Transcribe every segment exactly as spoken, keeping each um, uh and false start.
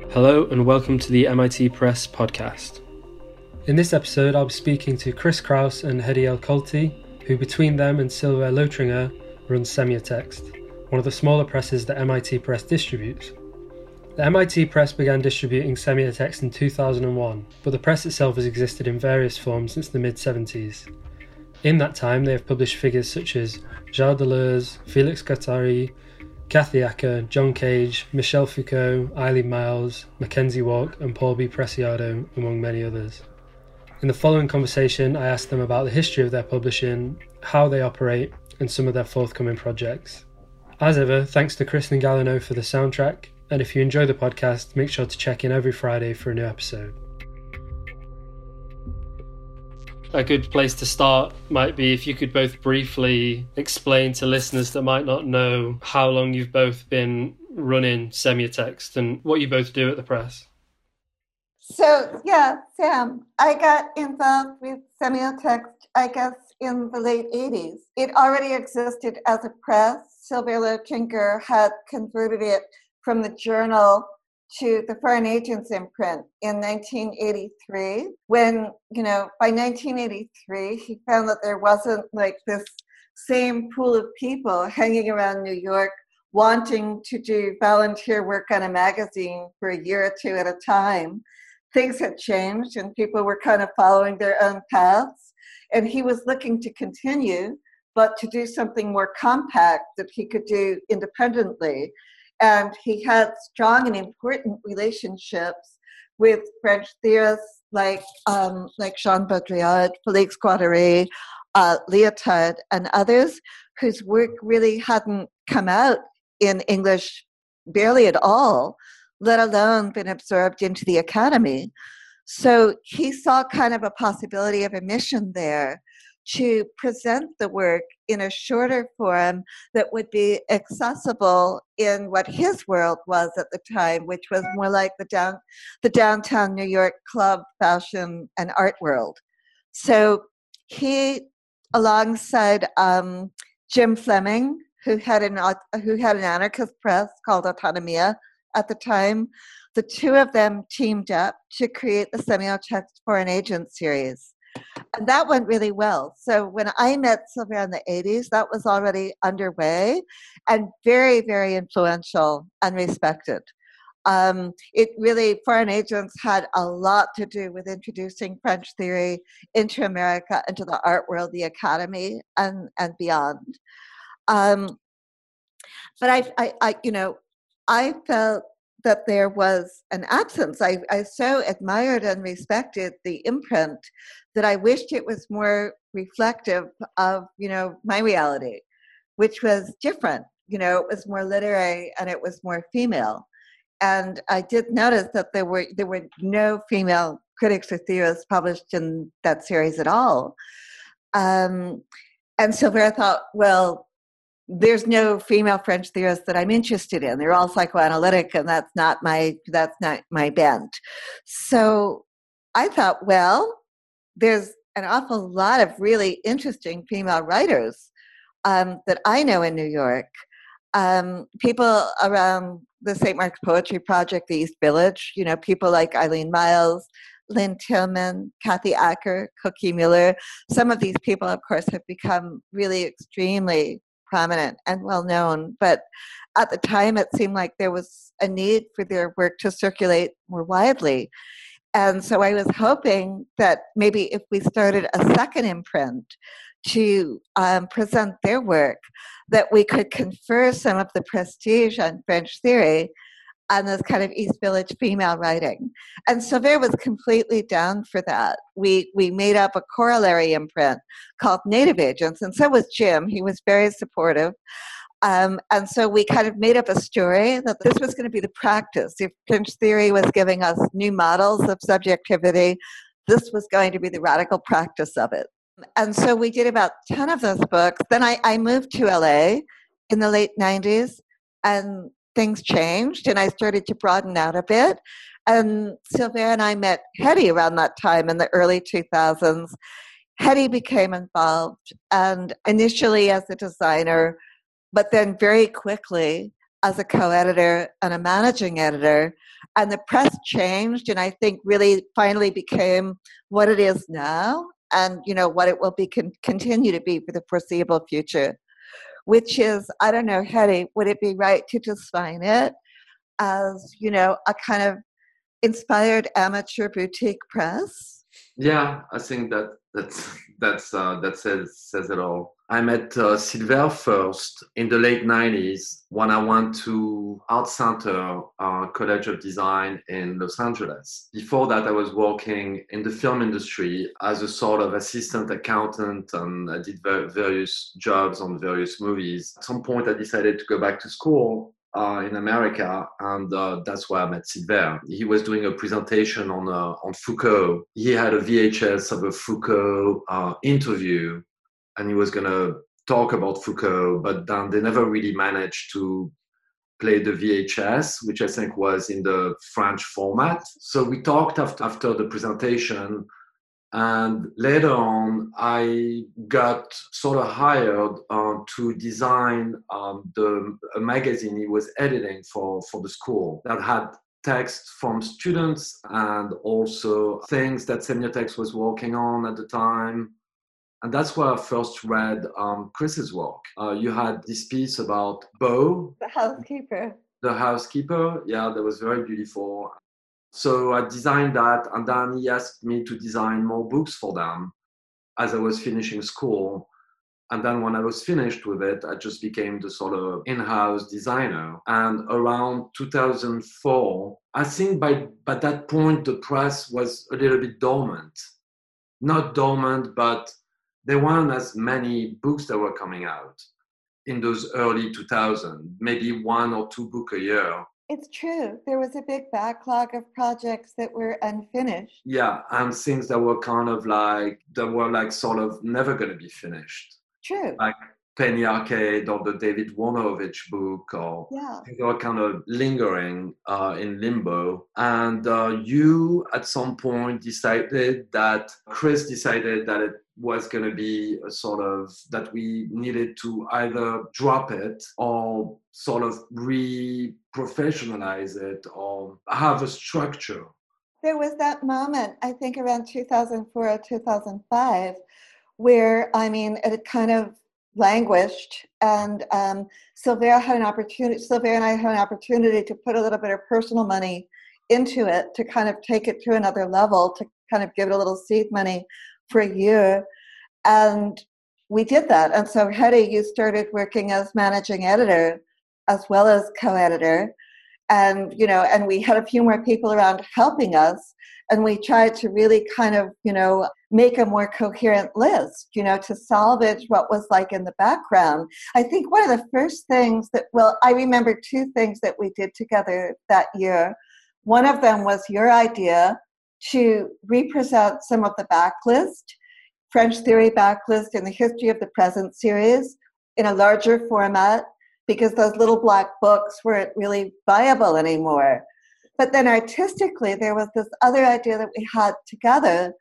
Hello and welcome to the M I T Press podcast. In this episode, I'll be speaking to Chris Kraus and Hedy El-Khalti, who between them and Sylvain Lotringer run Semiotext, one of the smaller presses that M I T Press distributes. The M I T Press began distributing Semiotext in two thousand one, but the press itself has existed in various forms since the mid seventies. In that time, they have published figures such as Gilles Deleuze, Félix Guattari, Kathy Acker, John Cage, Michel Foucault, Eileen Myles, Mackenzie Walk and Paul B. Preciado, among many others. In the following conversation, I asked them about the history of their publishing, how they operate, and some of their forthcoming projects. As ever, thanks to Kristen Gallino for the soundtrack, and if you enjoy the podcast, make sure to check in every Friday for a new episode. A good place to start might be if you could both briefly explain to listeners that might not know how long you've both been running Semiotext and what you both do at the press. So, yeah, Sam, I got involved with Semiotext, I guess, in the late eighties. It already existed as a press. Sylvain Lotringer had converted it from the journal to the Foreign Agents imprint in nineteen eighty-three, when, you know, by nineteen eighty-three, he found that there wasn't like this same pool of people hanging around New York wanting to do volunteer work on a magazine for a year or two at a time. Things had changed and people were kind of following their own paths. And he was looking to continue, but to do something more compact that he could do independently. And he had strong and important relationships with French theorists like um, like Jean Baudrillard, Félix Guattari, uh, Lyotard, and others whose work really hadn't come out in English barely at all, let alone been absorbed into the academy. So he saw kind of a possibility of a mission there to present the work in a shorter form that would be accessible in what his world was at the time, which was more like the down, the downtown New York club, fashion, and art world. So he, alongside um, Jim Fleming, who had an who had an anarchist press called Autonomia at the time, the two of them teamed up to create the Semiotext Foreign Agent series. And that went really well. So when I met Sylvain in the eighties, that was already underway and very, very influential and respected. Um, it really, Foreign Agents had a lot to do with introducing French theory into America, into the art world, the academy, and, and beyond. Um, but I, I, I, you know, I felt that there was an absence. I, I so admired and respected the imprint that I wished it was more reflective of, you know, my reality, which was different. You know, it was more literary and it was more female. And I did notice that there were there were no female critics or theorists published in that series at all. Um, and so I thought, well, there's no female French theorists that I'm interested in. They're all psychoanalytic, and that's not my that's not my bent. So I thought, well, there's an awful lot of really interesting female writers um, that I know in New York. Um, people around the Saint Mark's Poetry Project, the East Village, you know, people like Eileen Myles, Lynn Tillman, Kathy Acker, Cookie Miller. Some of these people, of course, have become really extremely prominent and well known, but at the time it seemed like there was a need for their work to circulate more widely. And so I was hoping that maybe if we started a second imprint to um, present their work, that we could confer some of the prestige on French theory on this kind of East Village female writing. And Sylvain was completely down for that. We we made up a corollary imprint called Native Agents, and so was Jim. He was very supportive. Um, and so we kind of made up a story that this was going to be the practice. If French theory was giving us new models of subjectivity, this was going to be the radical practice of it. And so we did about ten of those books. Then I, I moved to L A in the late nineties, and things changed, and I started to broaden out a bit. And Sylvain and I met Hedy around that time in the early two thousands. Hedy became involved, and initially as a designer, but then very quickly as a co-editor and a managing editor. And the press changed, and I think really finally became what it is now, and you know what it will be con- continue to be for the foreseeable future, which is, I don't know, Hetty, would it be right to define it as, you know, a kind of inspired amateur boutique press? Yeah, I think that that's that's uh, that says says it all. I met uh, Silver first in the late nineties when I went to Art Center uh, College of Design in Los Angeles. Before that, I was working in the film industry as a sort of assistant accountant, and I did ver- various jobs on various movies. At some point, I decided to go back to school Uh, in America, and uh, that's where I met Silver. He was doing a presentation on uh, on Foucault. He had a V H S of a Foucault uh, interview, and he was going to talk about Foucault, but then they never really managed to play the V H S, which I think was in the French format. So we talked after, after the presentation, and later on, I got sort of hired uh, to design um, the a magazine he was editing for, for the school that had text from students and also things that Semiotext was working on at the time. And that's where I first read um, Chris's work. Uh, you had this piece about Beau, The housekeeper. the housekeeper. Yeah, that was very beautiful. So I designed that, and then he asked me to design more books for them as I was finishing school. And then when I was finished with it, I just became the sort of in-house designer. And around two thousand four, I think by, by that point, the press was a little bit dormant. Not dormant, but there weren't as many books that were coming out in those early two thousands, maybe one or two books a year. It's true. There was a big backlog of projects that were unfinished. Yeah, and things that were kind of like, that were like sort of never going to be finished. True. Like Penny Arcade or the David Warnovich book, or Yeah. they were kind of lingering uh, in limbo. And uh, you, at some point, decided that, Chris decided that it was going to be a sort of, that we needed to either drop it or sort of re-professionalize it or have a structure. There was that moment, I think around two thousand four or two thousand five, where, I mean, it kind of languished, and um, Silver had an opportunity, Silver and I had an opportunity to put a little bit of personal money into it to kind of take it to another level, to kind of give it a little seed money for a year. And we did that. And so, Hetty, you started working as managing editor as well as co-editor. And, you know, and we had a few more people around helping us. And we tried to really kind of, you know, make a more coherent list, you know, to salvage what was like in the background. I think one of the first things that, well, I remember two things that we did together that year. One of them was your idea to represent some of the backlist, French Theory backlist in the History of the Present series in a larger format, because those little black books weren't really viable anymore. But then artistically, there was this other idea that we had together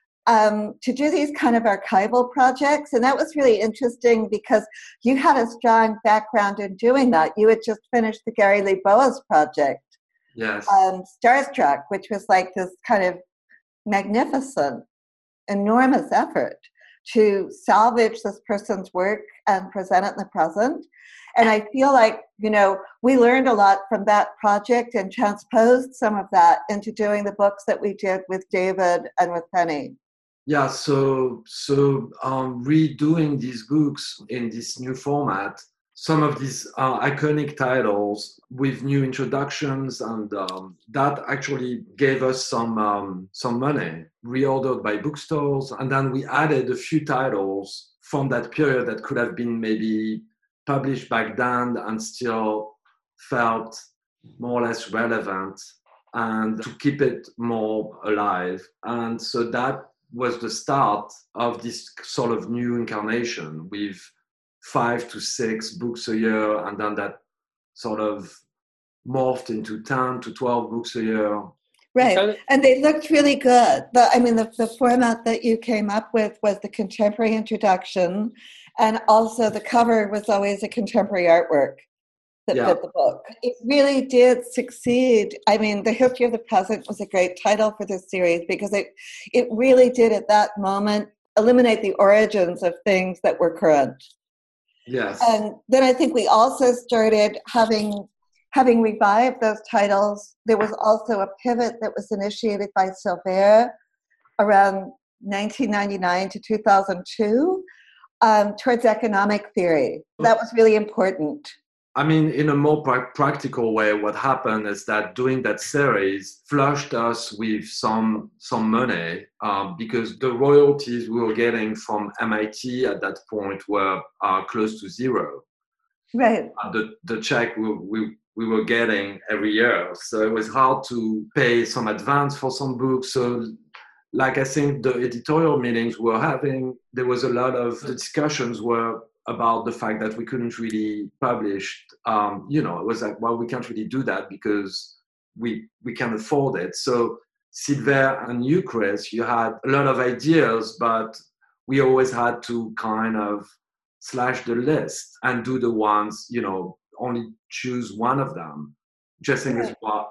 um, to do these kind of archival projects. And that was really interesting because you had a strong background in doing that. You had just finished the Gary Lee Boas project, Yes. um, Starstruck, which was like this kind of magnificent, enormous effort to salvage this person's work and present it in the present. And I feel like, you know, we learned a lot from that project and transposed some of that into doing the books that we did with David and with Penny. Yeah, so so um, redoing these books in this new format, some of these uh, iconic titles with new introductions, and um, that actually gave us some um, some money, reordered by bookstores, and then we added a few titles from that period that could have been maybe published back then and still felt more or less relevant, and to keep it more alive. And so that was the start of this sort of new incarnation with five to six books a year, and then that sort of morphed into ten to twelve books a year. Right. Kind of- And they looked really good. The, I mean, the, the format that you came up with was the contemporary introduction, and also the cover was always a contemporary artwork. that Yeah. fit the book. It really did succeed. I mean, The History of the Present was a great title for this series because it it really did at that moment eliminate the origins of things that were current. Yes. And then I think we also started having having revived those titles. There was also a pivot that was initiated by Silvère around nineteen ninety-nine to two thousand two um, towards economic theory. That was really important. I mean, in a more pra- practical way, what happened is that doing that series flushed us with some some money um, because the royalties we were getting from M I T at that point were uh, close to zero. Right. Uh, the the check we, we we were getting every year, so it was hard to pay some advance for some books. So, like I think the editorial meetings we were having, there was a lot of the discussions were about the fact that we couldn't really publish. Um, you know, it was like, well, we can't really do that because we we can't afford it. So Silvère and you, Chris, you had a lot of ideas, but we always had to kind of slash the list and do the ones, you know, only choose one of them, just in this part.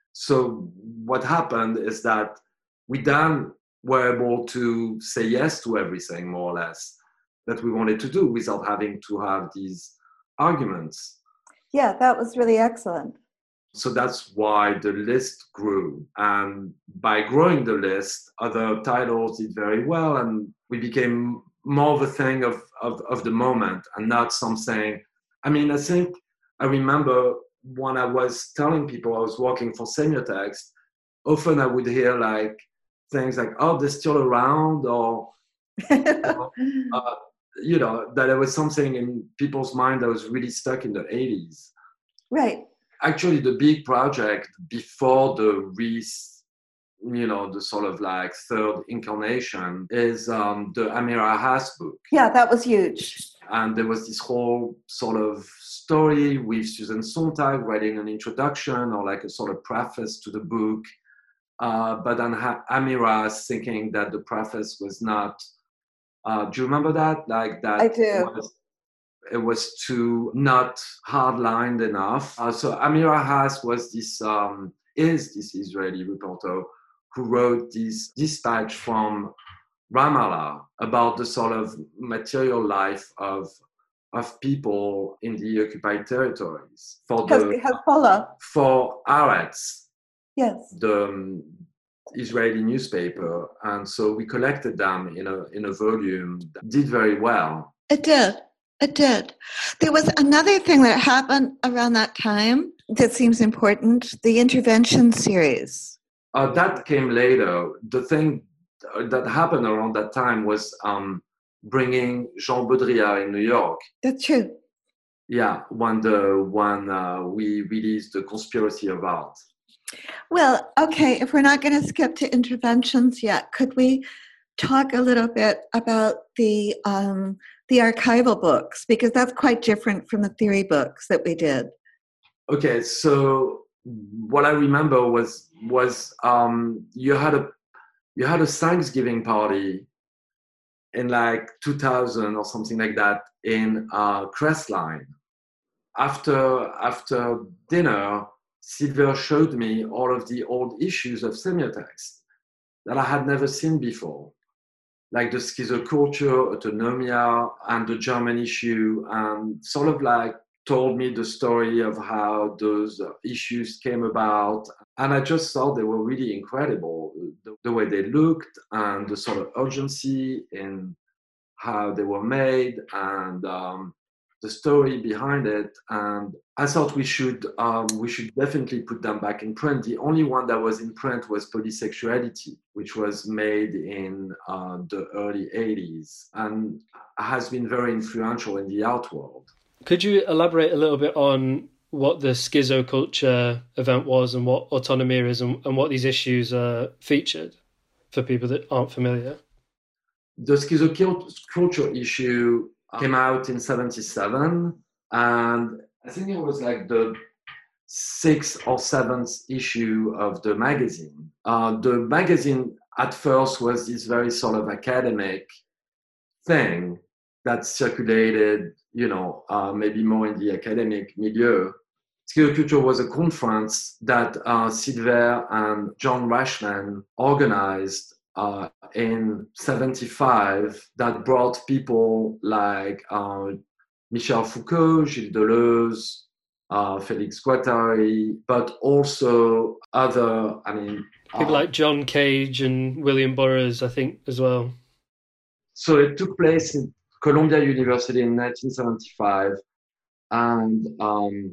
So what happened is that we then were able to say yes to everything, more or less, that we wanted to do without having to have these arguments. Yeah, that was really excellent. So that's why the list grew. And by growing the list, other titles did very well, and we became more of a thing of, of, of the moment and not something. I mean, I think I remember when I was telling people I was working for Semiotext, often I would hear like things like, oh, they're still around, or, or uh, you know, that there was something in people's mind that was really stuck in the eighties. Right. Actually, the big project before the re, you know, the sort of like third incarnation is um, the Amira Haas book. Yeah, that was huge. And there was this whole sort of story with Susan Sontag writing an introduction or like a sort of preface to the book. Uh, but then ha- Amira thinking that the preface was not, uh, do you remember that? Like that I do. It was, it was too not hard-lined enough. Uh, so Amira Haas was this, um, is this Israeli reporter who wrote this dispatch from Ramallah about the sort of material life of of people in the occupied territories for the Hezbollah. for Haaretz, yes, the um, Israeli newspaper, and so we collected them in a in a volume that did very well. It did. It did. There was another thing that happened around that time that seems important: the intervention series. Uh, that came later. The thing that happened around that time was um, bringing Jean Baudrillard in New York. That's true. Yeah, when the when uh, we released The Conspiracy of Art. Well, okay, if we're not going to skip to interventions yet, could we talk a little bit about the um, the archival books, because that's quite different from the theory books that we did. Okay, so what I remember was was um, you had a you had a Thanksgiving party in like two thousand or something like that in uh, Crestline. After after dinner, Silvère showed me all of the old issues of Semiotext that I had never seen before, like the Schizoculture, Autonomia, and the German issue, and sort of like told me the story of how those issues came about. And I just thought they were really incredible, the, the way they looked and the sort of urgency in how they were made, and um, the story behind it. And I thought we should um, we should definitely put them back in print. The only one that was in print was Polysexuality, which was made in uh, the early eighties and has been very influential in the art world. Could you elaborate a little bit on what the Schizoculture event was and what autonomy is, and, and what these issues are featured for people that aren't familiar? The Schizoculture issue came out in seventy-seven, and I think it was like the sixth or seventh issue of the magazine. Uh, the magazine at first was this very sort of academic thing that circulated, you know, uh, maybe more in the academic milieu. Skill Culture was a conference that uh, Silver and John Rashman organized uh, in seventy-five that brought people like uh, Michel Foucault, Gilles Deleuze, uh, Félix Guattari, but also other, I mean... People uh, like John Cage and William Burroughs, I think, as well. So it took place in Columbia University in nineteen seventy-five. And um,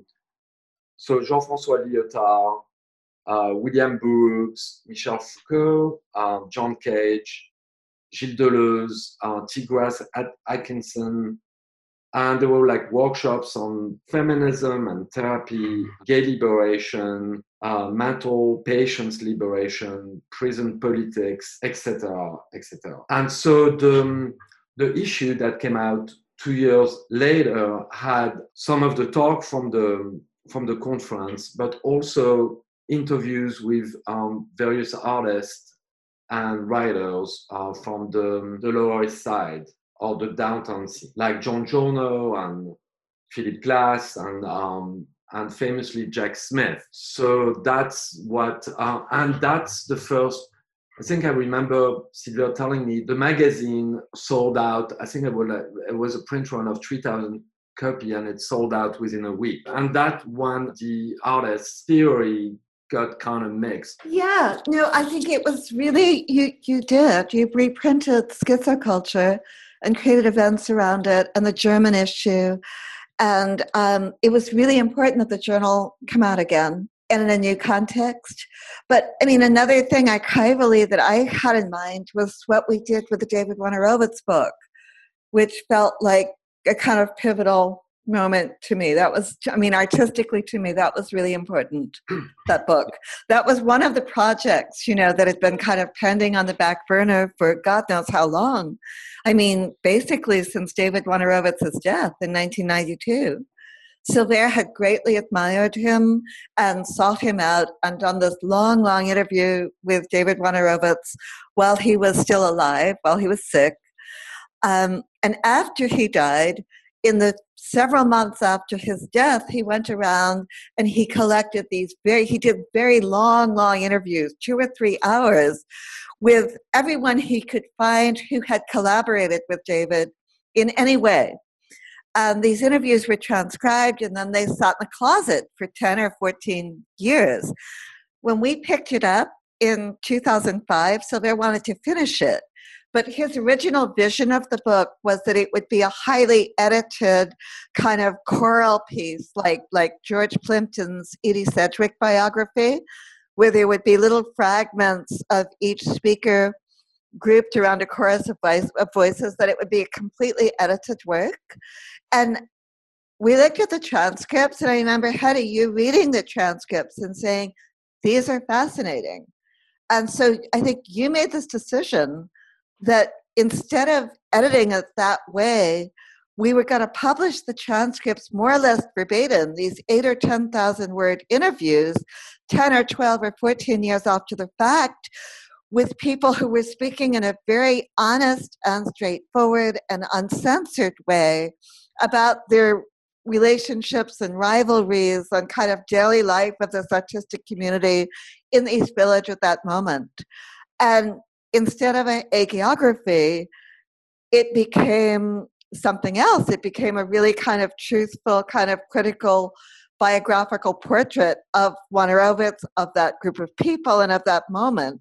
so Jean-François Lyotard, uh, William Burroughs, Michel Foucault, uh, John Cage, Gilles Deleuze, uh, Tigras Atkinson, and there were like workshops on feminism and therapy, gay liberation, uh, mental patients liberation, prison politics, et cetera, et cetera. And so the, the issue that came out two years later had some of the talk from the from the conference, but also interviews with um, various artists and writers uh, from the, the Lower East Side or the downtown scene, like John Giorno and Philip Glass and um, and famously Jack Smith. So that's what, uh, and that's the first, I think I remember Silver telling me the magazine sold out, I think it was, it was a print run of three thousand copy and it sold out within a week. And that one, the artist's theory got kind of mixed. Yeah, no, I think it was really, you, you did. You reprinted Schizoculture and created events around it and the German issue. And um, it was really important that the journal come out again and in a new context. But I mean, another thing archivally that I had in mind was what we did with the David Wojnarowicz book, which felt like a kind of pivotal moment to me. That was, I mean, artistically to me, that was really important, that book. That was one of the projects, you know, that had been kind of pending on the back burner for God knows how long. I mean, basically since David Wojnarowicz's death in nineteen ninety-two. Silver had greatly admired him and sought him out and done this long, long interview with David Wojnarowicz while he was still alive, while he was sick. Um, and after he died, in the several months after his death, he went around and he collected these very, he did very long, long interviews, two or three hours, with everyone he could find who had collaborated with David in any way. Um, these interviews were transcribed and then they sat in the closet for ten or fourteen years. When we picked it up in two thousand five, Silver wanted to finish it. But his original vision of the book was that it would be a highly edited kind of choral piece, like, like George Plimpton's Edie Sedgwick biography, where there would be little fragments of each speaker grouped around a chorus of, voice, of voices, that it would be a completely edited work. And we looked at the transcripts, and I remember, Hetty, you reading the transcripts and saying, these are fascinating. And so I think you made this decision that instead of editing it that way, we were going to publish the transcripts more or less verbatim, these eight or ten thousand word interviews, ten or twelve or fourteen years after the fact, with people who were speaking in a very honest and straightforward and uncensored way about their relationships and rivalries and kind of daily life of this artistic community in the East Village at that moment. And instead of a hagiography, it became something else. It became a really kind of truthful, kind of critical, biographical portrait of Wojnarowicz, of that group of people, and of that moment.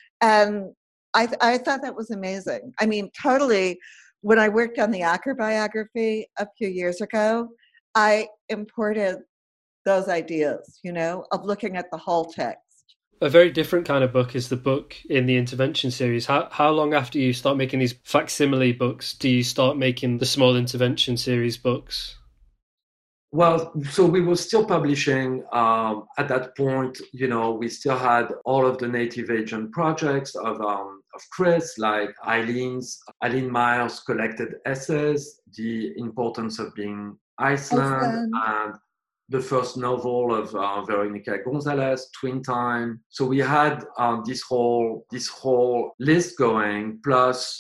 And I, th- I thought that was amazing. I mean, totally, when I worked on the Acker biography a few years ago, I imported those ideas, you know, of looking at the whole text. A very different kind of book is the book in the Intervention series. How how long after you start making these facsimile books do you start making the small Intervention series books? Well, so we were still publishing um, at that point. You know, we still had all of the native agent projects of um, of Chris, like Eileen's Eileen Myers collected essays, The Importance of Being Iceland, Iceland. and the first novel of uh, Veronica Gonzalez, Twin Time. So we had um, this whole this whole list going, plus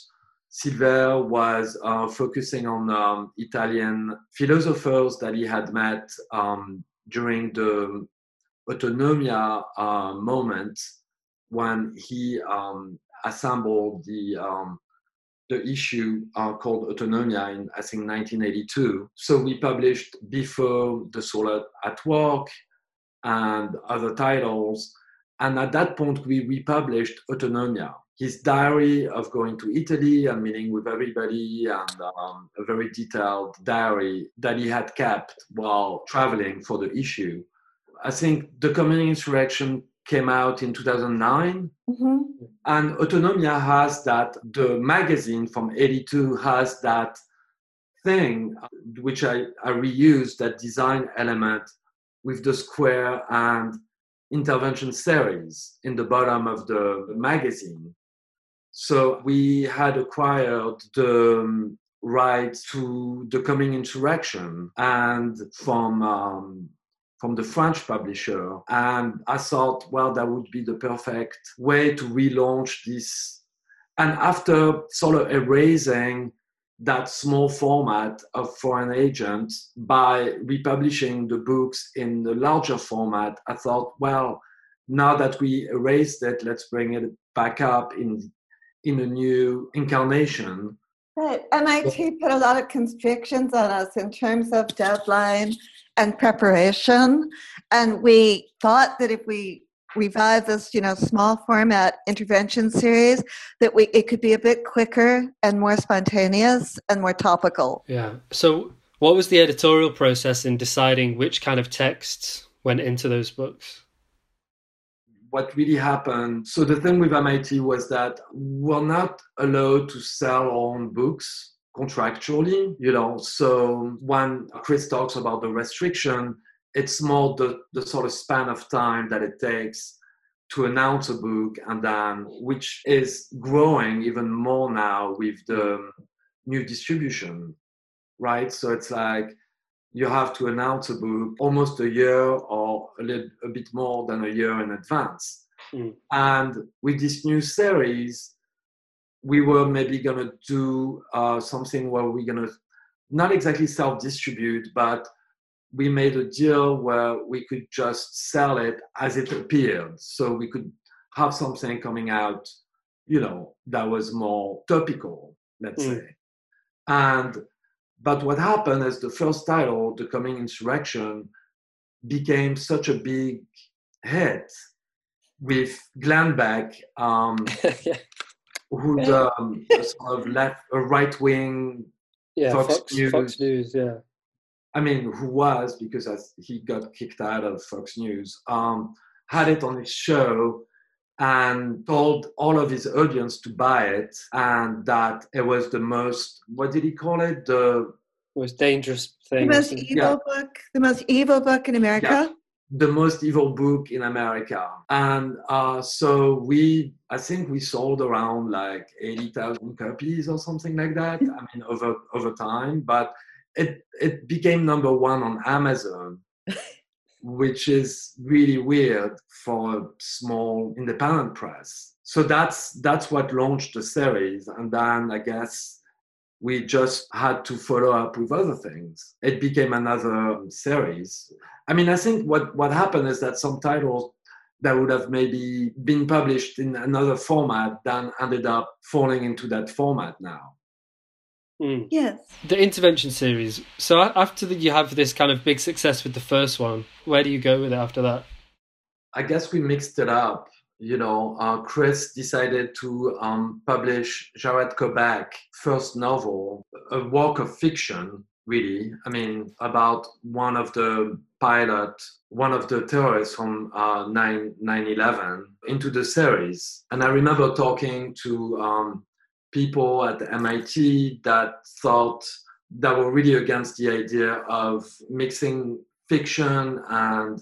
Silver was uh, focusing on um, Italian philosophers that he had met um, during the Autonomia uh, moment when he um, assembled the um, the issue uh, called Autonomia in, I think, nineteen eighty-two. So we published Before the Soul at, at Work and other titles. And at that point, we republished Autonomia, his diary of going to Italy and meeting with everybody, and um, a very detailed diary that he had kept while traveling for the issue. I think the Coming Insurrection came out in two thousand nine. Mm-hmm. And Autonomia has that, the magazine from eighty-two has that thing, which I, I reused, that design element with the square and intervention series in the bottom of the magazine. So we had acquired the right to the Coming Insurrection and from um, from the French publisher. And I thought, well, that would be the perfect way to relaunch this. And after sort of erasing that small format of Foreign Agent by republishing the books in the larger format, I thought, well, now that we erased it, let's bring it back up in, in a new incarnation. Right. M I T put a lot of constrictions on us in terms of deadline and preparation. And we thought that if we revive this, you know, small format intervention series, that we it could be a bit quicker and more spontaneous and more topical. Yeah. So what was the editorial process in deciding which kind of texts went into those books? What really happened, so the thing with M I T was that we're not allowed to sell our own books contractually, you know. So when Chris talks about the restriction, it's more the, the sort of span of time that it takes to announce a book, and then which is growing even more now with the new distribution, right? So it's like you have to announce a book almost a year or a little a bit more than a year in advance. Mm. And with this new series, we were maybe going to do uh, something where we're going to not exactly self-distribute, but we made a deal where we could just sell it as it appeared. So we could have something coming out, you know, that was more topical, let's mm. say. And, but what happened is the first title, The Coming Insurrection, became such a big hit with Glenn Beck, um, yeah. who's um, a sort of left, a right-wing yeah, Fox, Fox News. Fox News, yeah. I mean, who was, because as he got kicked out of Fox News, um, had it on his show and told all of his audience to buy it, and that it was the most, what did he call it? The most dangerous thing. The most evil yeah. book, the most evil book in America. Yeah. The most evil book in America. And uh, so we, I think we sold around like eighty thousand copies or something like that. I mean, over over time, but it it became number one on Amazon, which is really weird for a small independent press. So that's that's what launched the series. And then I guess we just had to follow up with other things. It became another series. I mean, I think what, what happened is that some titles that would have maybe been published in another format then ended up falling into that format now. Mm. Yes. The intervention series. So after the, you have this kind of big success with the first one, where do you go with it after that? I guess we mixed it up. You know, uh, Chris decided to um, publish Jared Kobach's first novel, a work of fiction, really. I mean, about one of the pilot, one of the terrorists from uh, nine eleven into the series. And I remember talking to um, people at the M I T that thought that were really against the idea of mixing fiction and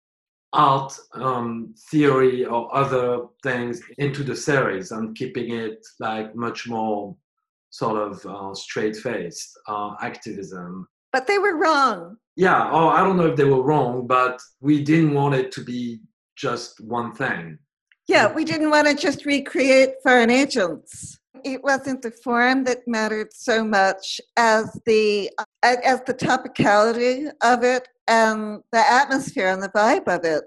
art um, theory or other things into the series and keeping it like much more sort of uh, straight-faced uh, activism. But they were wrong. Yeah, oh, I don't know if they were wrong, but we didn't want it to be just one thing. Yeah, we didn't want to just recreate Foreign Agents. It wasn't the form that mattered so much as the as the topicality of it and the atmosphere and the vibe of it.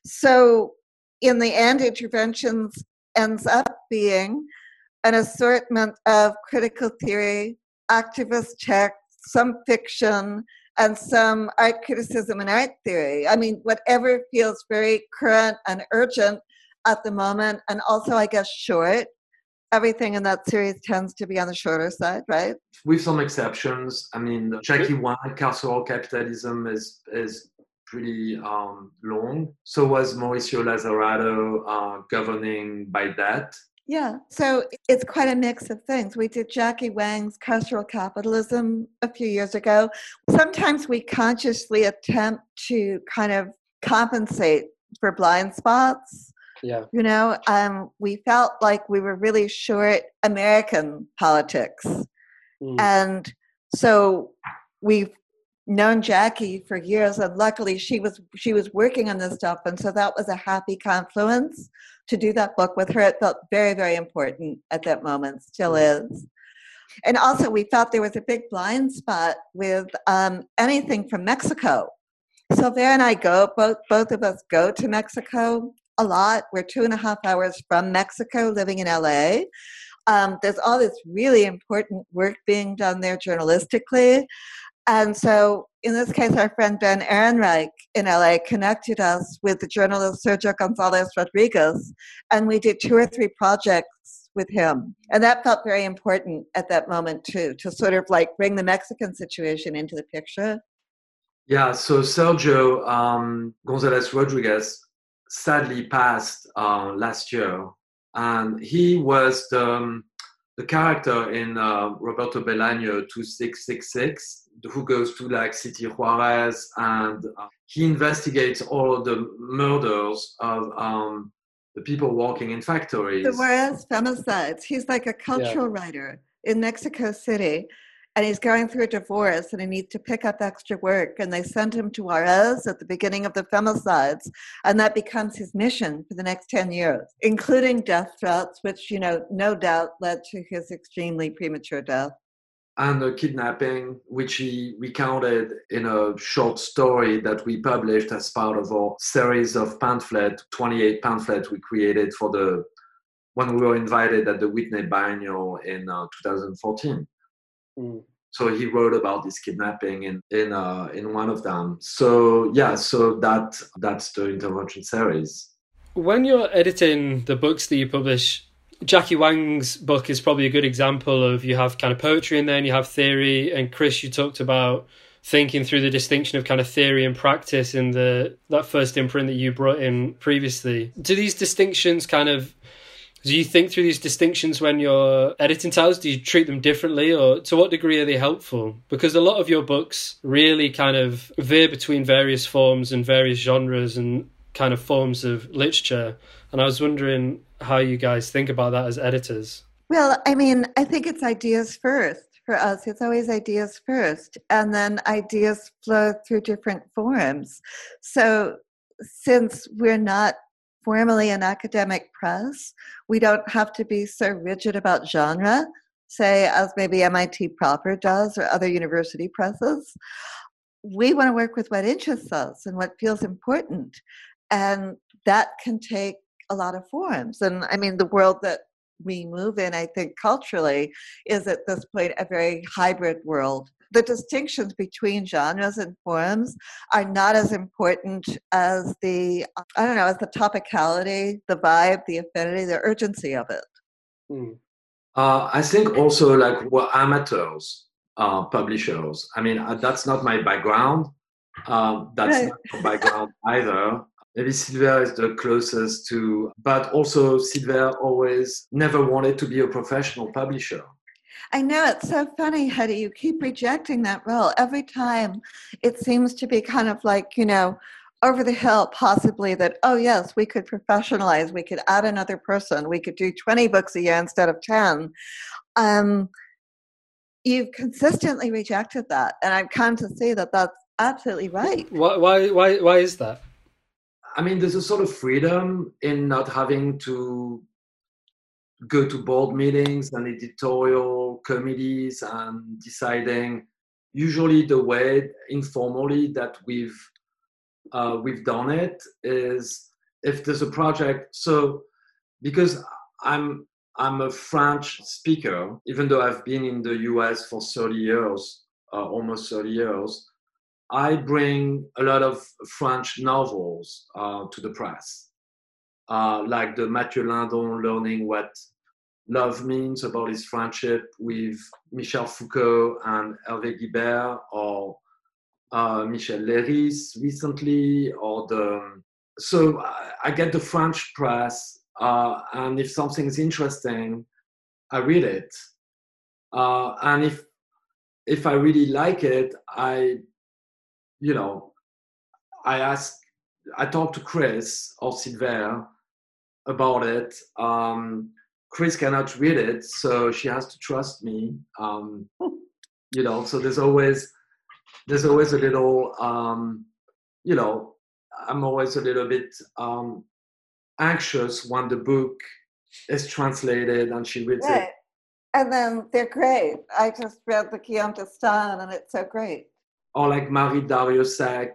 So in the end, Interventions ends up being an assortment of critical theory, activist text, some fiction, and some art criticism and art theory. I mean, whatever feels very current and urgent at the moment, and also, I guess, short. Everything in that series tends to be on the shorter side, right? With some exceptions. I mean, Jackie Wang, Carceral Capitalism is is pretty um, long. So was Mauricio Lazzarato, uh, Governing by Debt. Yeah, so it's quite a mix of things. We did Jackie Wang's Carceral Capitalism a few years ago. Sometimes we consciously attempt to kind of compensate for blind spots. Yeah. You know, um, we felt like we were really short American politics. Mm. And so we've known Jackie for years, and luckily she was she was working on this stuff, and so that was a happy confluence to do that book with her. It felt very, very important at that moment, still is. And also we felt there was a big blind spot with um, anything from Mexico. Sylvain and I go, both both of us go to Mexico a lot. We're two and a half hours from Mexico, living in L A. Um, there's all this really important work being done there journalistically. And so in this case, our friend Ben Ehrenreich in L A connected us with the journalist Sergio Gonzalez Rodriguez, and we did two or three projects with him. And that felt very important at that moment too, to sort of like bring the Mexican situation into the picture. Yeah, so Sergio um, Gonzalez Rodriguez sadly passed uh, last year, and he was the, um, the character in uh, Roberto Bolaño two six six six, who goes to like City Juarez, and uh, he investigates all the murders of um, the people working in factories. The Juarez femicides. He's like a cultural yeah. writer in Mexico City, and he's going through a divorce, and he needs to pick up extra work, and they send him to Juarez at the beginning of the femicides, and that becomes his mission for the next ten years, including death threats, which, you know, no doubt led to his extremely premature death. And a kidnapping, which he recounted in a short story that we published as part of our series of pamphlet, twenty-eight pamphlets we created for the, when we were invited at the Whitney Biennial in uh, two thousand fourteen. Mm. So he wrote about this kidnapping in in uh, in one of them. So yeah, so that that's the intervention series. When you're editing the books that you publish, Jackie Wang's book is probably a good example of, you have kind of poetry in there and you have theory. And Chris, you talked about thinking through the distinction of kind of theory and practice in the that first imprint that you brought in previously. Do these distinctions kind of, do you think through these distinctions when you're editing titles? Do you treat them differently, or to what degree are they helpful? Because a lot of your books really kind of veer between various forms and various genres and kind of forms of literature. And I was wondering how you guys think about that as editors. Well, I mean, I think it's ideas first. For us, it's always ideas first, and then ideas flow through different forms. So since we're not formally an academic press, we don't have to be so rigid about genre, say, as maybe M I T proper does or other university presses. We want to work with what interests us and what feels important, and that can take a lot of forms. And I mean, the world that we move in, I think culturally, is at this point a very hybrid world. The distinctions between genres and forms are not as important as the, I don't know, as the topicality, the vibe, the affinity, the urgency of it. Hmm. Uh, I think also like we're amateurs, uh, publishers. I mean, uh, that's not my background. Uh, that's right. Not my background either. Maybe Silver is the closest to, but also Silver always never wanted to be a professional publisher. I know, it's so funny, Hetty. You keep rejecting that role. Every time it seems to be kind of like, you know, over the hill, possibly that, oh, yes, we could professionalize. We could add another person. We could do twenty books a year instead of ten. Um, you've consistently rejected that. And I've come to see that that's absolutely right. Why, why, why, why is that? I mean, there's a sort of freedom in not having to go to board meetings and editorial committees and deciding, usually the way informally that we've uh, we've done it is if there's a project. So because I'm I'm a French speaker, even though I've been in the U S for thirty years, uh, almost thirty years, I bring a lot of French novels uh, to the press, uh, like the Mathieu Lindon Learning What Love Means about his friendship with Michel Foucault and Hervé Guibert, or uh, Michel Léris recently, or the. So I get the French press, uh, and if something's interesting, I read it, uh, and if if I really like it, I, you know, I ask, I talk to Chris or Sylvain about it. Um, Chris cannot read it, so she has to trust me. Um, you know, so there's always there's always a little, um, you know, I'm always a little bit um, anxious when the book is translated and she reads Right. it. And then they're great. I just read the Guillaume d'Estaing and it's so great. Or like Marie Dariussec,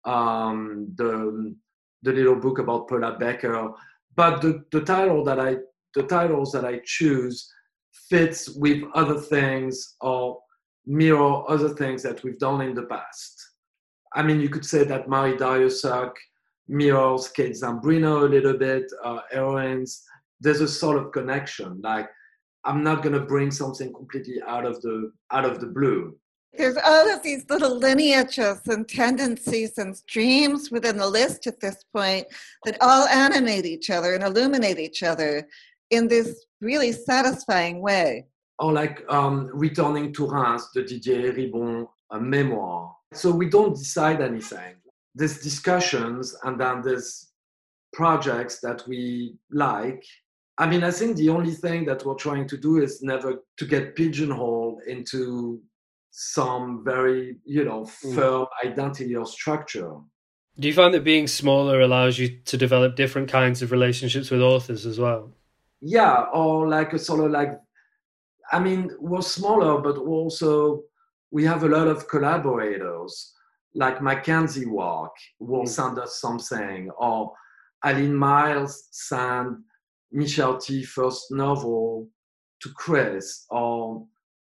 um, the the little book about Paula Becker. But the, the title that I the titles that I choose fits with other things or mirror other things that we've done in the past. I mean, you could say that Marie Dariussec mirrors Kate Zambrino a little bit, uh, heroines. There's a sort of connection. Like, I'm not going to bring something completely out of the out of the blue. There's all of these little lineages and tendencies and streams within the list at this point that all animate each other and illuminate each other in this really satisfying way. Or like um, Returning to Reims, the Didier Ribon uh, memoir. So we don't decide anything. There's discussions and then there's projects that we like. I mean, I think the only thing that we're trying to do is never to get pigeonholed into some very, you know, firm identity or structure. Do you find that being smaller allows you to develop different kinds of relationships with authors as well? Yeah, or like a sort of like, I mean, we're smaller, but also we have a lot of collaborators, like Mackenzie Walk will mm. send us something, or Aline Miles sent Michel T. first novel to Chris, or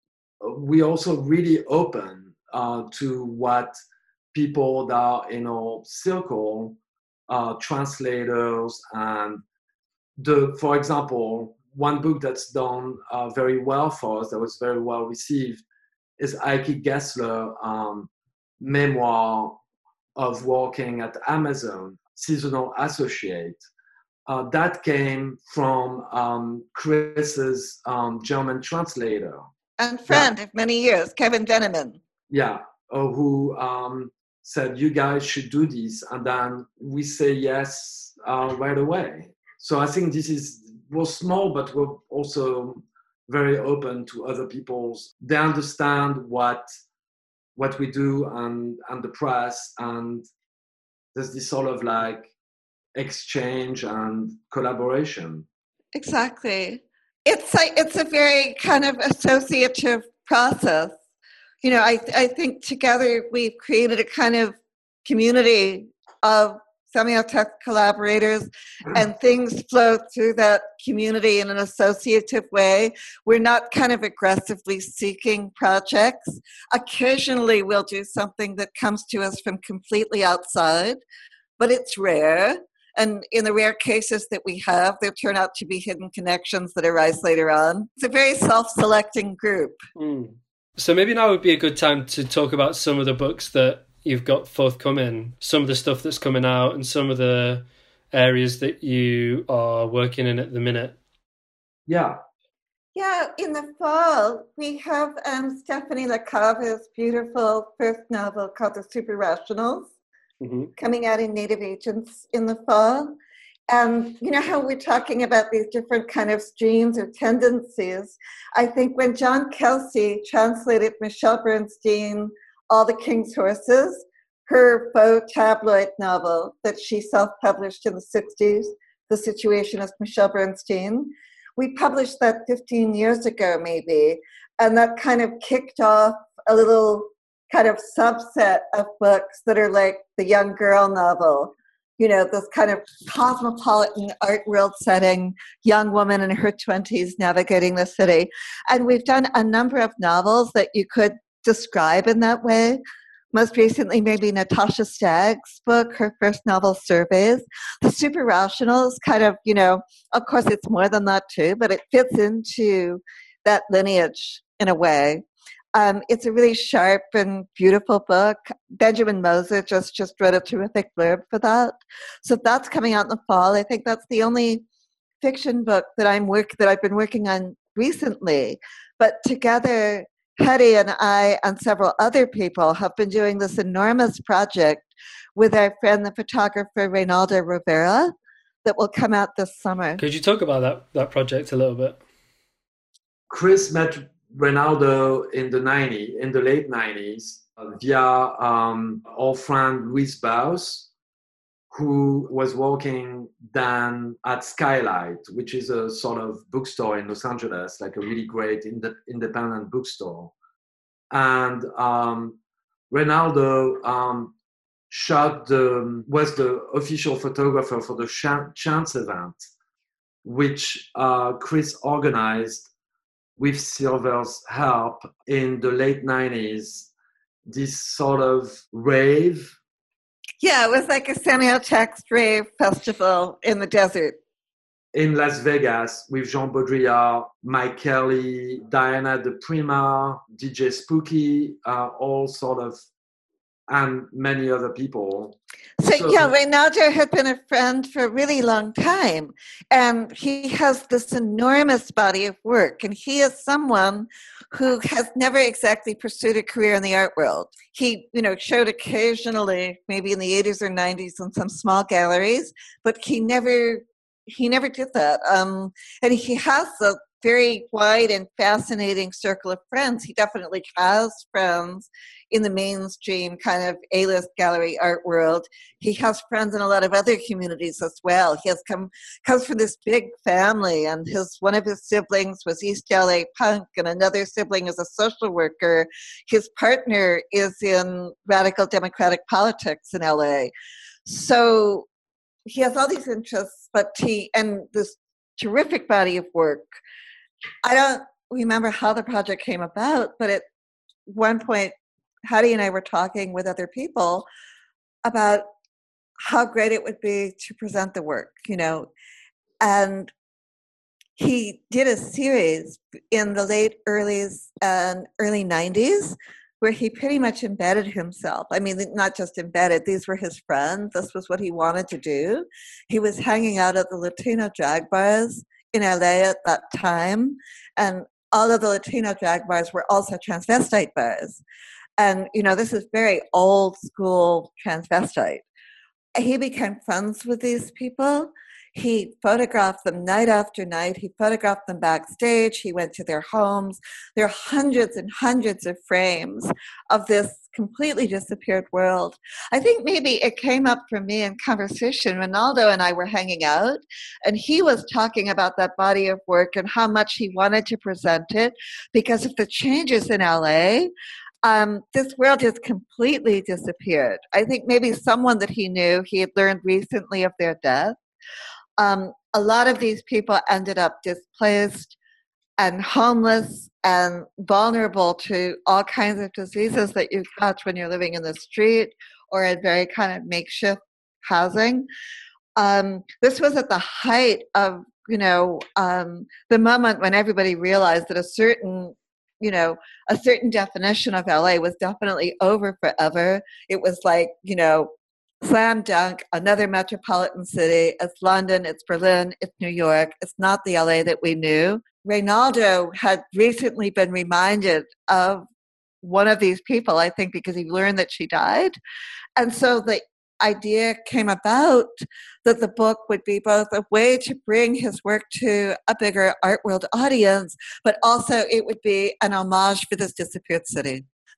we also really open uh, to what people that are in our circle, uh, translators, and the, for example, one book that's done uh, very well for us, that was very well received, is Heike Gessler, um, memoir of working at Amazon, seasonal associate. Uh, that came from um, Chris's um, German translator. And friend yeah. of many years, Kevin Veneman. Yeah, uh, who um, said, you guys should do this. And then we say yes uh, right away. So I think this is, we're small, but we're also very open to other people's, they understand what what we do and, and the press, and there's this sort of like exchange and collaboration. Exactly. It's like, it's a very kind of associative process. You know, I I think together we've created a kind of community of semiotext collaborators, and things flow through that community in an associative way. We're not kind of aggressively seeking projects. Occasionally we'll do something that comes to us from completely outside, but it's rare. And in the rare cases that we have, there turn out to be hidden connections that arise later on. It's a very self-selecting group. Mm. So maybe now would be a good time to talk about some of the books that you've got forthcoming, some of the stuff that's coming out and some of the areas that you are working in at the minute. Yeah. Yeah, in the fall, we have um, Stephanie LaCava's beautiful first novel called The Super Rationals, mm-hmm. coming out in Native Agents in the fall. And you know how we're talking about these different kind of streams or tendencies? I think when John Kelsey translated Michelle Bernstein, All the King's Horses, her faux tabloid novel that she self-published in the sixties, The Situationist Michelle Bernstein, We published that fifteen years ago, maybe, and that kind of kicked off a little kind of subset of books that are like the young girl novel, you know, this kind of cosmopolitan art world setting, young woman in her twenties navigating the city. And we've done a number of novels that you could describe in that way. Most recently, maybe Natasha Stagg's book, her first novel, Surveys. The Super Rationals kind of, you know, of course it's more than that too, but it fits into that lineage in a way. Um, it's a really sharp and beautiful book. Benjamin Moser just, just wrote a terrific blurb for that. So that's coming out in the fall. I think that's the only fiction book that I'm work that I've been working on recently. But together, Hedy and I and several other people have been doing this enormous project with our friend, the photographer Reynaldo Rivera, that will come out this summer. Could you talk about that, that project a little bit? Chris met Reynaldo in the nineties, in the late nineties, uh, via um, our friend Luis Baus, who was working then at Skylight, which is a sort of bookstore in Los Angeles, like a really great ind- independent bookstore. And um, Reynaldo um, shot the, was the official photographer for the Ch- Chance event, which uh, Chris organized with Silver's help in the late nineties, this sort of rave. Yeah, it was like a semiotext rave festival in the desert. In Las Vegas with Jean Baudrillard, Mike Kelly, Diana De Prima, D J Spooky, uh, all sort of, and many other people. So, so yeah, Reynaldo had been a friend for a really long time, and he has this enormous body of work, and he is someone who has never exactly pursued a career in the art world. He, you know, showed occasionally, maybe in the eighties or nineties in some small galleries, but he never, he never did that. Um, and he has a very wide and fascinating circle of friends. He definitely has friends in the mainstream kind of A-list gallery art world. He has friends in a lot of other communities as well. He has come comes from this big family, and his one of his siblings was East L A punk, and another sibling is a social worker. His partner is in radical democratic politics in L A. So he has all these interests, but he, and this terrific body of work. I don't remember how the project came about, but at one point, Hedy and I were talking with other people about how great it would be to present the work, you know. And he did a series in the late earlies and early nineties where he pretty much embedded himself. I mean, not just embedded, these were his friends. This was what he wanted to do. He was hanging out at the Latino drag bars in L A at that time, and all of the Latino drag bars were also transvestite bars. And, you know, this is very old school transvestite. He became friends with these people. He photographed them night after night. He photographed them backstage. He went to their homes. There are hundreds and hundreds of frames of this completely disappeared world. I think maybe it came up for me in conversation. Reynaldo and I were hanging out, and he was talking about that body of work and how much he wanted to present it because of the changes in L A. Um, this world has completely disappeared. I think maybe someone that he knew, he had learned recently of their death. Um, a lot of these people ended up displaced and homeless and vulnerable to all kinds of diseases that you catch when you're living in the street or in very kind of makeshift housing. Um, this was at the height of, you know, um, the moment when everybody realized that a certain you know, a certain definition of L A was definitely over forever. It was like, you know, slam dunk, another metropolitan city. It's London, it's Berlin, it's New York. It's not the L A that we knew. Reynaldo had recently been reminded of one of these people, I think, because he learned that she died. And so the idea came about that the book would be both a way to bring his work to a bigger art world audience, but also it would be an homage for this disappeared city.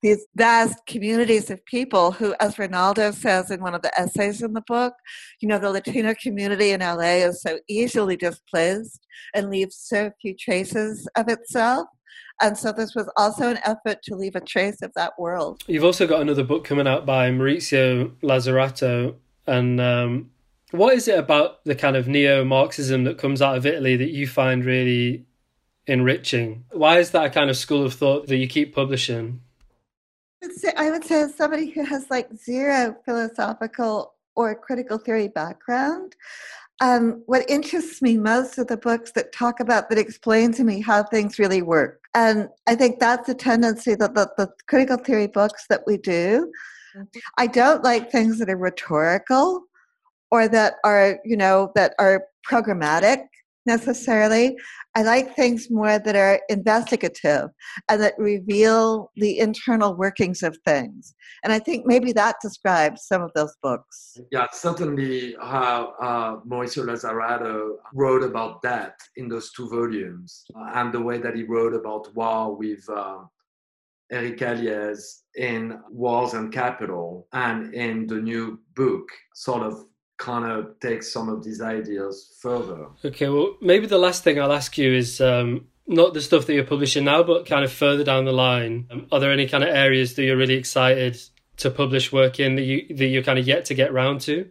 these vast communities of people who, as Ronaldo says in one of the essays in the book, you know, the Latino community in L A is so easily displaced and leaves so few traces of itself. And so this was also an effort to leave a trace of that world. You've also got another book coming out by Maurizio Lazzarato. And um, what is it about the kind of neo-Marxism that comes out of Italy that you find really enriching? Why is that a kind of school of thought that you keep publishing? I would say, I would say as somebody who has like zero philosophical or critical theory background, Um, what interests me most are the books that talk about, that explain to me how things really work. And I think that's a tendency that the, the critical theory books that we do. I don't like things that are rhetorical or that are, you know, that are programmatic necessarily. I like things more that are investigative and that reveal the internal workings of things. And I think maybe that describes some of those books. Yeah, certainly how uh, Maurizio Lazzarato wrote about that in those two volumes, uh, and the way that he wrote about war with uh, Eric Aliès in Wars and Capital, and in the new book, sort of kind of takes some of these ideas further. Okay, well, maybe the last thing I'll ask you is um, not the stuff that you're publishing now, but kind of further down the line. Um, are there any kind of areas that you're really excited to publish work in that you that you're kind of yet to get round to?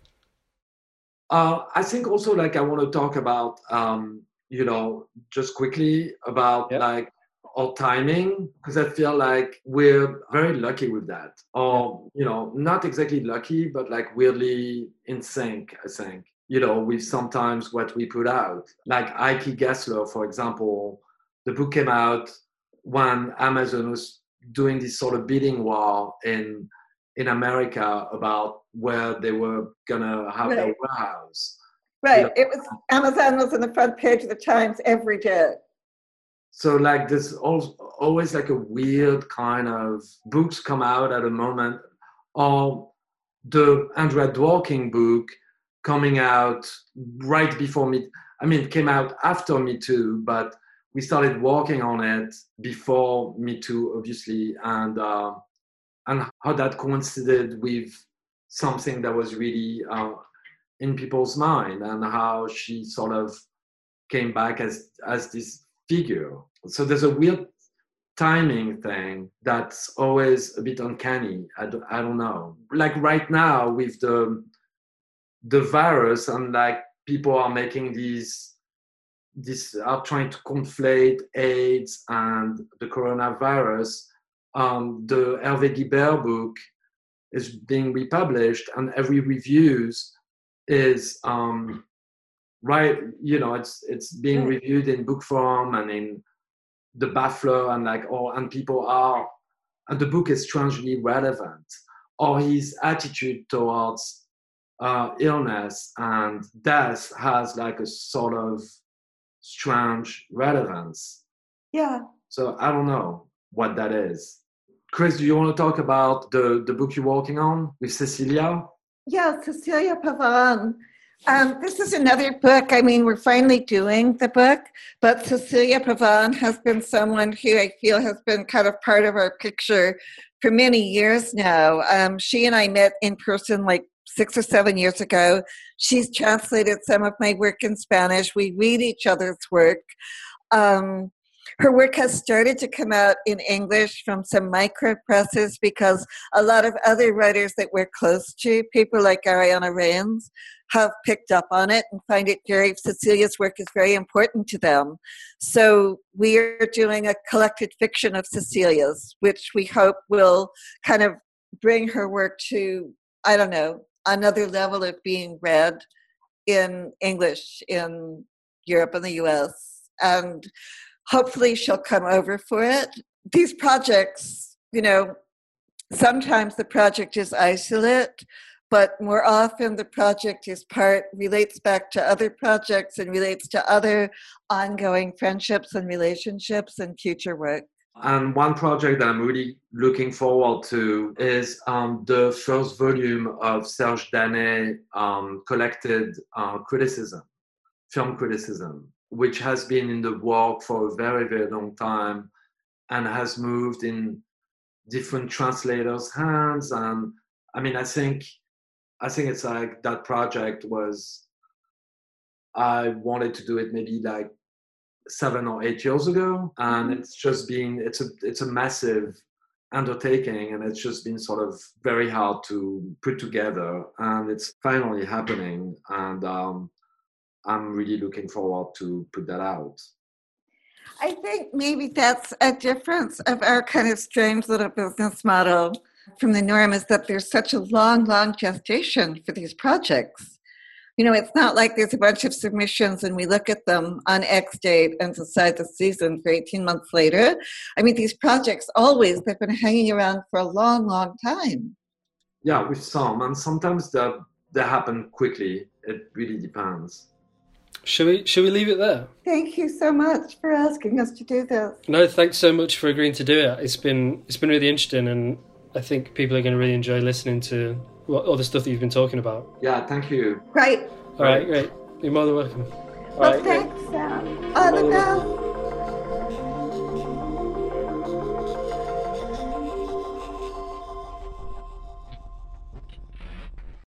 Uh, I think also like I want to talk about, um, you know, just quickly about yep. like our timing, because I feel like we're very lucky with that. Or, you know, not exactly lucky, but like weirdly in sync, I think, you know, with sometimes what we put out. Like Heike Gessler, for example, the book came out when Amazon was doing this sort of bidding war in in America about where they were gonna have right. their warehouse. Right. You know? It was Amazon was on the front page of the Times every day. So like there's always like a weird kind of books come out at a moment, or the Andrea Dworkin book coming out right before me. I mean, it came out after Me Too, but we started working on it before Me Too, obviously, and uh, and how that coincided with something that was really uh, in people's mind, and how she sort of came back as as this figure. So there's a weird timing thing that's always a bit uncanny. I don't, I don't know. Like right now with the the virus, and like people are making these this are trying to conflate AIDS and the coronavirus. Um, the Hervé Guibert book is being republished, and every reviews is um, right. You know, it's it's being reviewed in book form and in the Baffler, and like, oh, and people are, and the book is strangely relevant, or his attitude towards uh, illness and death has like a sort of strange relevance. Yeah. So I don't know what that is. Chris, do you want to talk about the, the book you're working on with Cecilia? Yeah, Cecilia Pavon. Um, this is another book. I mean, we're finally doing the book, but Cecilia Pavon has been someone who I feel has been kind of part of our picture for many years now. Um, she and I met in person like six or seven years ago. She's translated some of my work in Spanish. We read each other's work. Um, Her work has started to come out in English from some micro presses because a lot of other writers that we're close to, people like Ariana Reins, have picked up on it and find it very, Cecilia's work is very important to them. So we are doing a collected fiction of Cecilia's, which we hope will kind of bring her work to, I don't know, another level of being read in English in Europe and the U S. And hopefully she'll come over for it. These projects, you know, sometimes the project is isolate, but more often the project is part, relates back to other projects and relates to other ongoing friendships and relationships and future work. And one project that I'm really looking forward to is um, the first volume of Serge Danet um, collected uh, criticism, film criticism, which has been in the work for a very, very long time and has moved in different translators' hands. And I mean, I think, I think it's like that project was, I wanted to do it maybe like seven or eight years ago, and Mhm. it's just been, it's a, it's a massive undertaking, and it's just been sort of very hard to put together, and it's finally happening. And um, I'm really looking forward to put that out. I think maybe that's a difference of our kind of strange little business model from the norm, is that there's such a long, long gestation for these projects. You know, it's not like there's a bunch of submissions and we look at them on X date and decide the season for eighteen months later. I mean, these projects always, they've been hanging around for a long, long time. Yeah, with some, and sometimes they they happen quickly. It really depends. Shall we, shall we leave it there? Thank you so much for asking us to do this. No, thanks so much for agreeing to do it. It's been it's been really interesting, and I think people are going to really enjoy listening to what, all the stuff that you've been talking about. Yeah, thank you. Right. All right, great. You're more than welcome. All Well, right, great. thanks, Sam. All the best.